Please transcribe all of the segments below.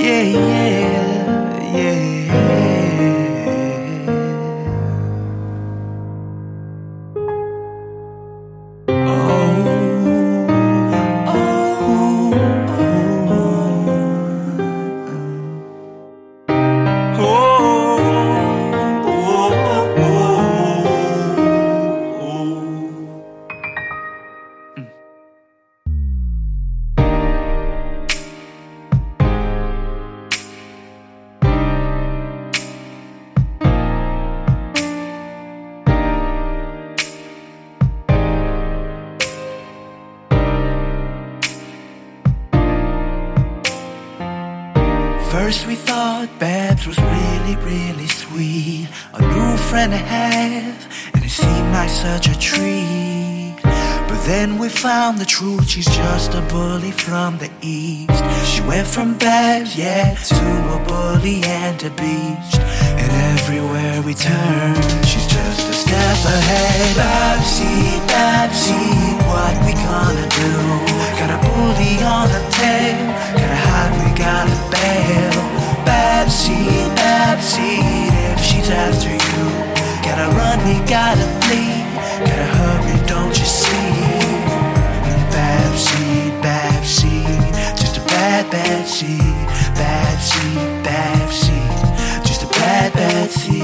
Yeah, yeah, yeah. First we thought Babs was really, really sweet, a new friend to have, and it seemed like such a treat. But then we found the truth, she's just a bully from the east. She went from Babs, yeah, to a bully and a beast. And everywhere we turn, she's just a step ahead. Babsy, Babsy, what we gonna do? Got a bully on her tail, gotta hide, we gotta bail. Babsy, Babsy, if she's after you, gotta run, we gotta flee, gotta hurry, don't you see? Babsy, Babsy, just a bad Babsy, Babsy, Babsy, just a bad Babsy.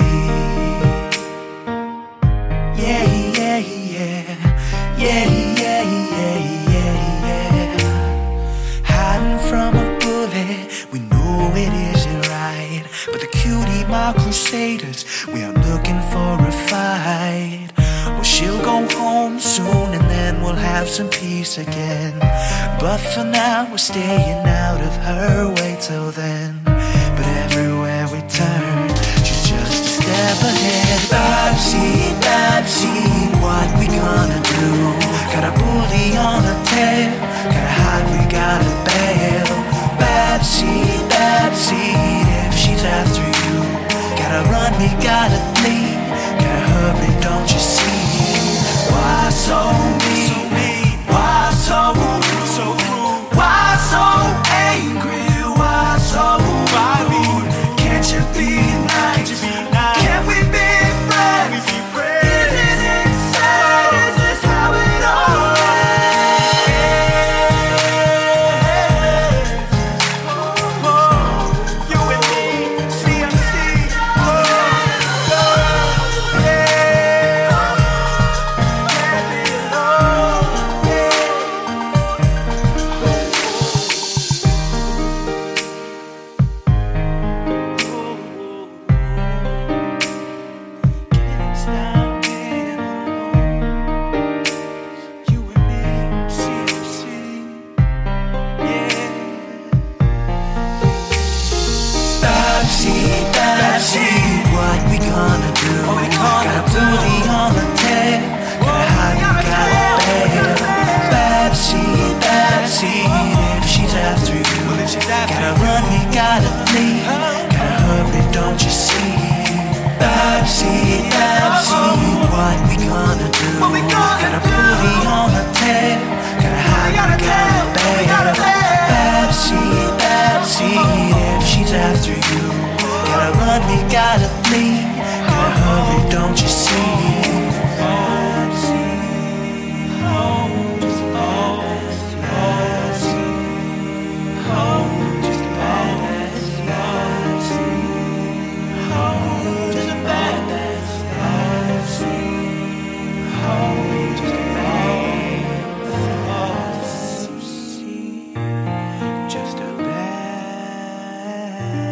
Yeah, yeah, yeah, yeah, yeah, yeah, yeah, yeah. Hiding from a bully, we know it isn't right, but the cutie mark crusaders, we are looking for a fight. Well, she'll go home soon and then we'll have some peace again. But for now we're staying out of her way till then. But everywhere we turn, she's just a step ahead. Babsy, Babsy, what we gonna do? Got a bully on her tail, gotta hide, we gotta bail. Babsy, Babsy, if she's after you, gotta run, we gotta flee, gotta hurry, don't you see? Why so mean? Why so rude? Why so angry? Why so rude? Can't you be nice? Can we be friends? Isn't it sad? Is this how it all ends? Oh, you and me, CMC. Babsy, what we gonna do? Got a bully on the tail, gotta hide, we gotta bail. Babsy, Babsy, if she's after you, gotta run, we gotta flee, gotta hurry, don't you see? Babsy, Babsy, what we gonna do? Got a bully on the tail, gotta hide, we gotta bail. Babsy, Babsy, if she's after you, gotta run, we gotta flee, gotta hurry, don't you see? Just a bad